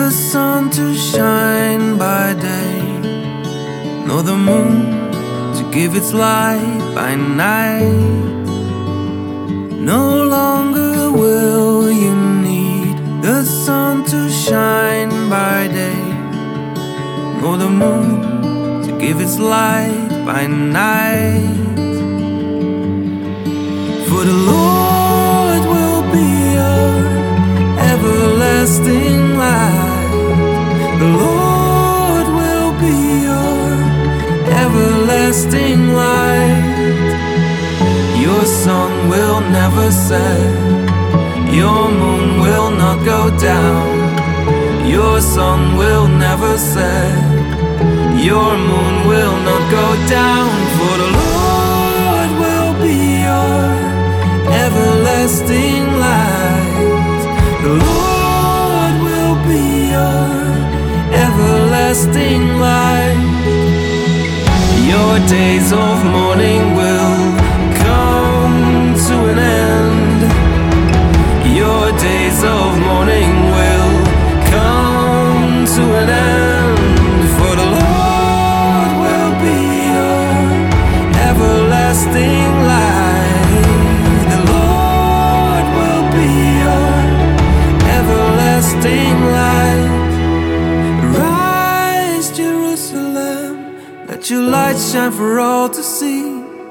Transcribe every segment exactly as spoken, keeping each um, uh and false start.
the sun to shine by day, nor the moon to give its light by night. No longer will you need the sun to shine by day, nor the moon to give its light by night. For the Lord will be your everlasting light. The Lord will be your everlasting light. Your sun will never set, your moon will not go down. Your sun will never set, your moon will not go down. For the Lord will be your everlasting light. The Lord will be your everlasting light. Your days of mourning will come to an end. Your days of mourning will come to an end. For the Lord will be your everlasting light. The Lord will be your everlasting light. Rise, Jerusalem, let your light shine for all to see.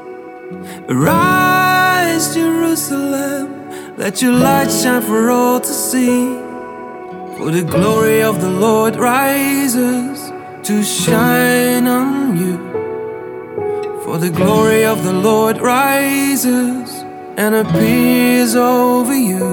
Rise, Jerusalem, let your light shine for all to see. For the glory of the Lord rises to shine on you. For the glory of the Lord rises and appears over you.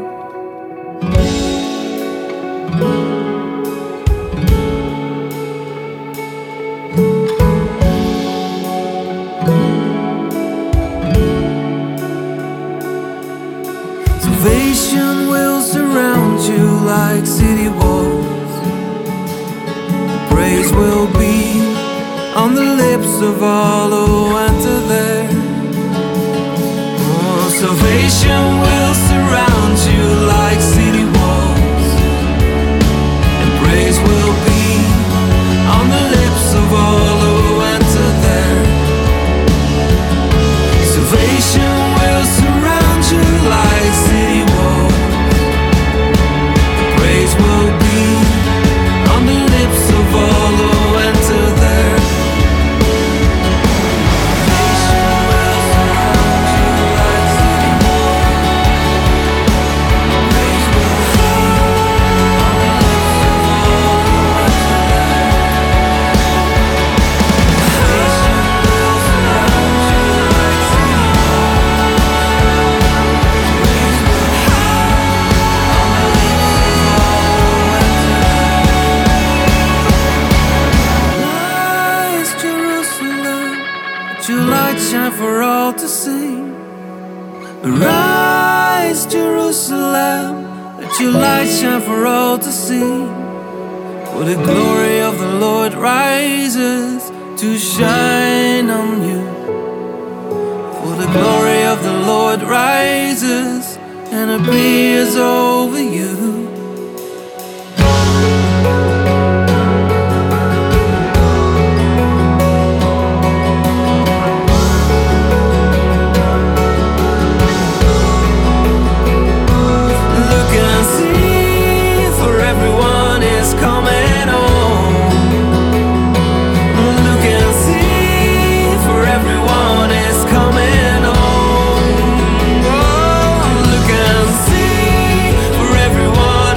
Salvation will surround you like city walls. Praise will be on the lips of all who enter there. Oh, salvation will surround you like city walls, and praise will be on the lips of all who enter there. Salvation will surround you like city walls. Praise will be on the lips of all who enter there. Your light shine for all to see. Rise, Jerusalem, let your light shine for all to see. For the glory of the Lord rises to shine on you. For the glory of the Lord rises and appears over you. Everyone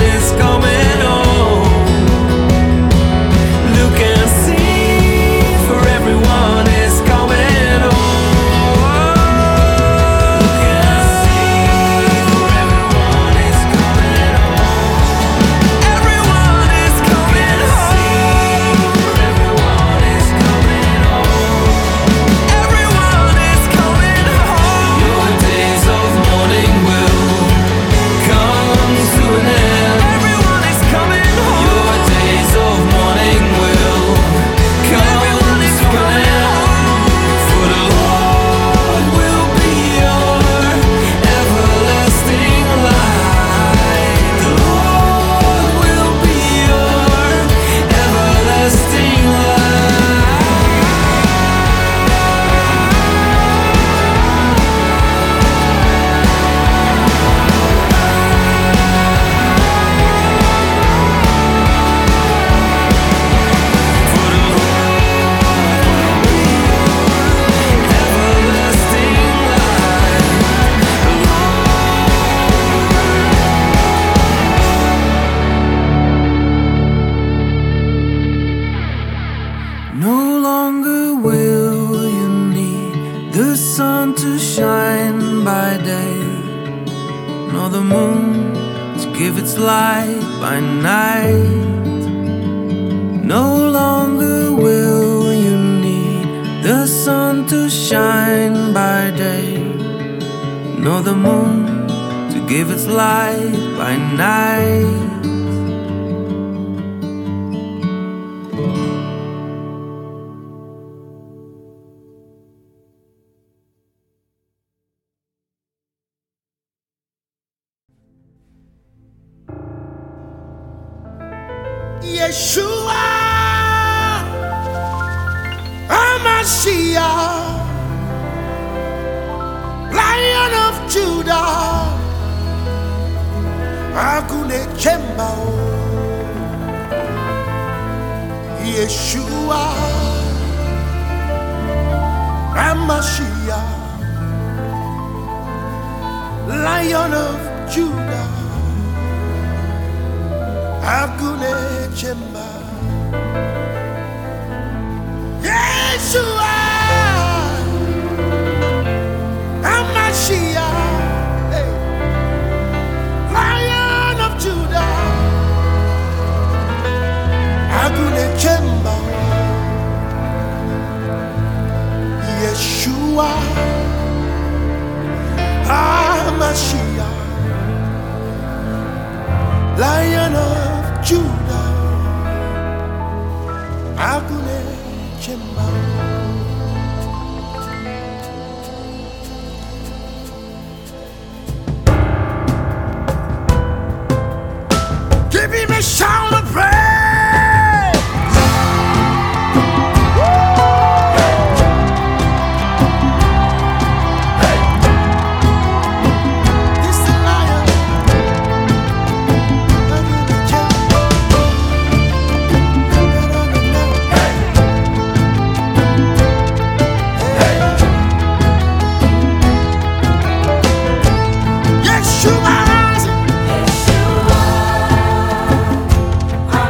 its light by night. No longer will you need the sun to shine by day, nor the moon to give its light by night. Yeshua, HaMashiach, Lion of Judah, Agune Chemba. Yeshua, HaMashiach, Lion of Judah, Agune Chemba. Yeshua, HaMashiach, hey, Lion of Judah, Agune Chemba. Yeshua, HaMashiach, Lion of Judah, Agune Chemba. Give him a shout of praise. Yeshua,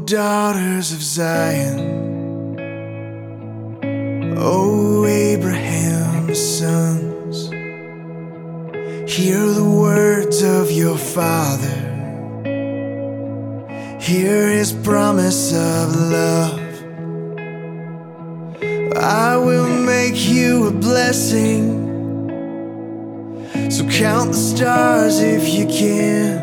daughters of Zion, O Abraham's sons, hear the words of your father, hear his promise of love. I will make you a blessing, so count the stars if you can.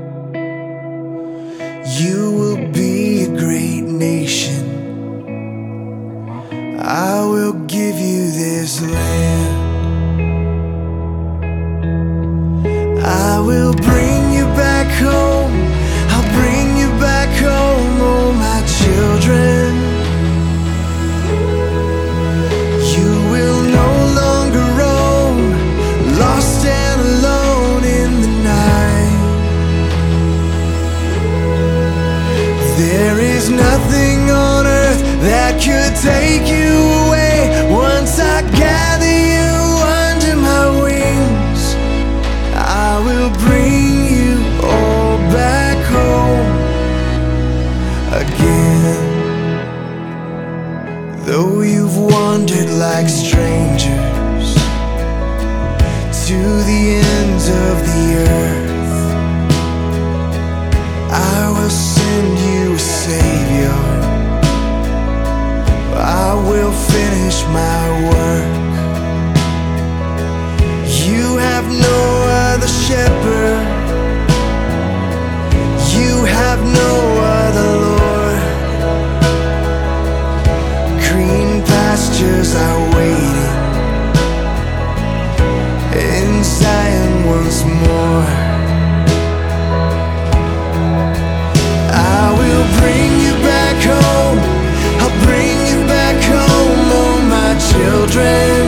You will be a great nation. I will give you this land. I will bring you back home. I'll bring you back home, oh my children. You will no longer roam, lost and alone in the night. There is nothing on earth that could take you away. Once I gather you under my wings, I will bring you all back home again. Though you've wandered like strangers to the ends of the earth, I will send you a Savior. I will finish my work. You have no other shepherd, you have no other Lord. Green pastures are waiting in Zion once more. I will bring you back home. I'll bring you back home, oh my children.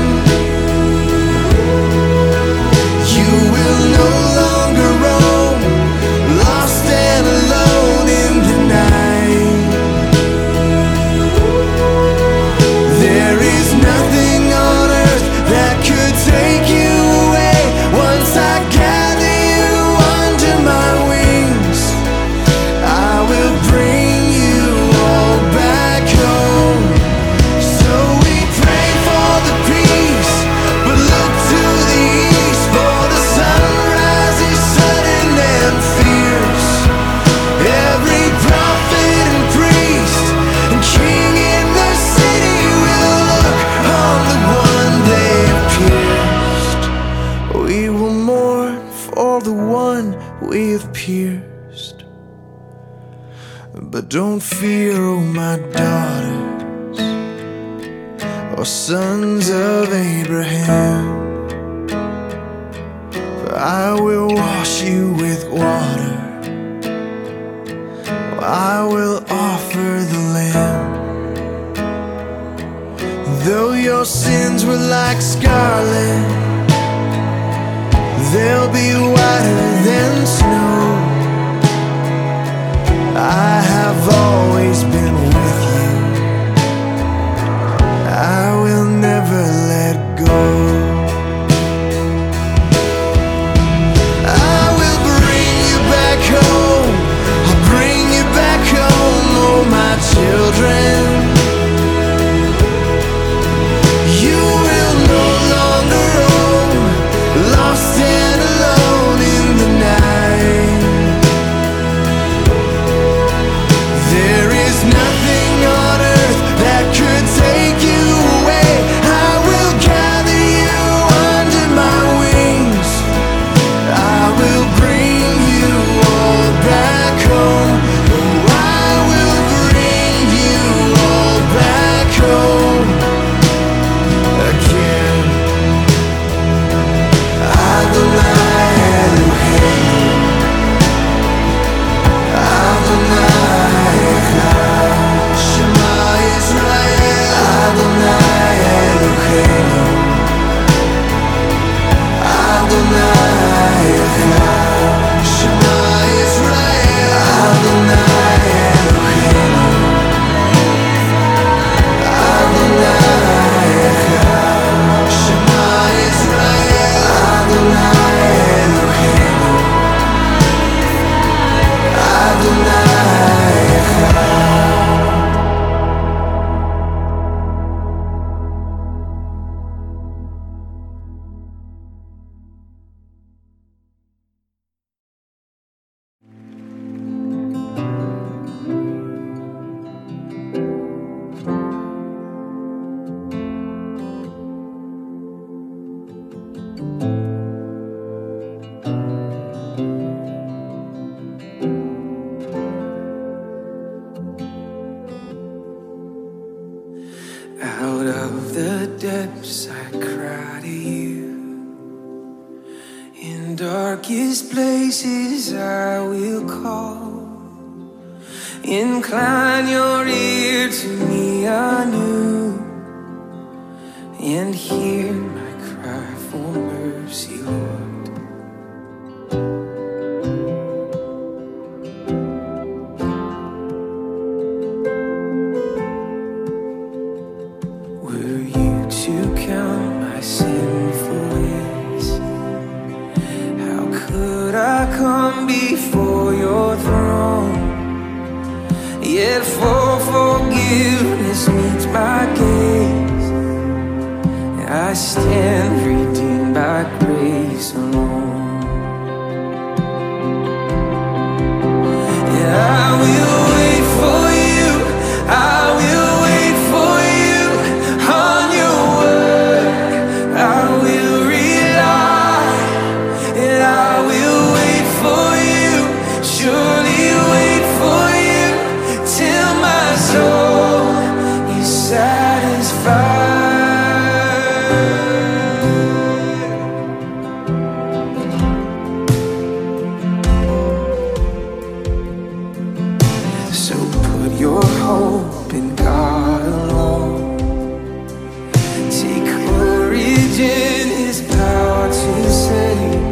You will no longer roam, lost and alone in the night. There is nothing on earth that could take you away. Once I gather you under my wings, I will bring you all back home. So we pray for the peace, but look to the east, for the sunrise is sudden and fierce. Every prophet and priest and king in the city will look on the one they have pierced. We will mourn for the one we have pierced. But don't fear, oh my daughters, or sons of Abraham, for I will wash you with water, I will offer the Lamb. Though your sins were like scarlet, they'll be whiter than snow. I have always been with you, I will never let go. I will bring you back home, I'll bring you back home, oh my children. You will no longer roam, lost and alone in the night. There Out of the depths I cry to you. In darkest places I will call. Incline your ear to me anew, and hear my cry for mercy, Lord. Were you to count my sinful ways, how could I come before your throne? Yet for forgiveness meets my gaze, I stand redeemed by grace alone. And I will wait for you, I will wait for you on your word. I will rely, and I will wait for you, surely wait for you, till my soul is satisfied. So put your hope in God alone. Take courage in His power to save,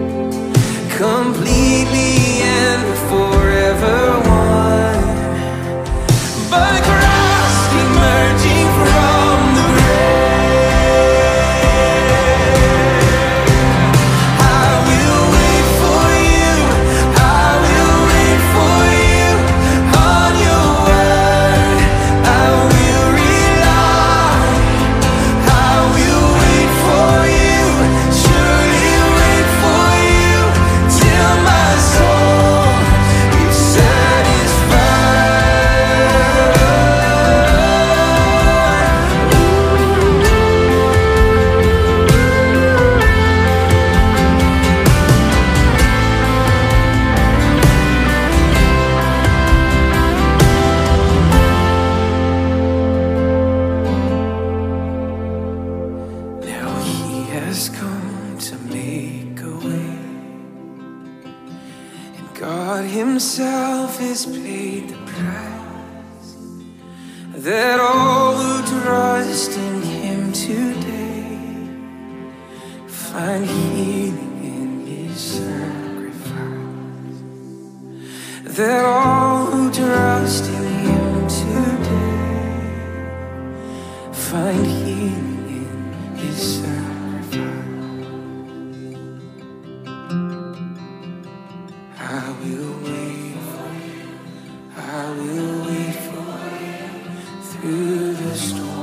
completely and forever one. By Christ emerging from the grave, I will wait for you, I will wait for you on your word. I will rely, I will wait for you, surely wait for you, till my soul is satisfied. Now He has come to make a way, and God Himself has paid the price, that all who trust in Him today find healing in His sacrifice. That all who trust in Him today find healing in His sacrifice. I will wait for you, I will wait for you through the storm.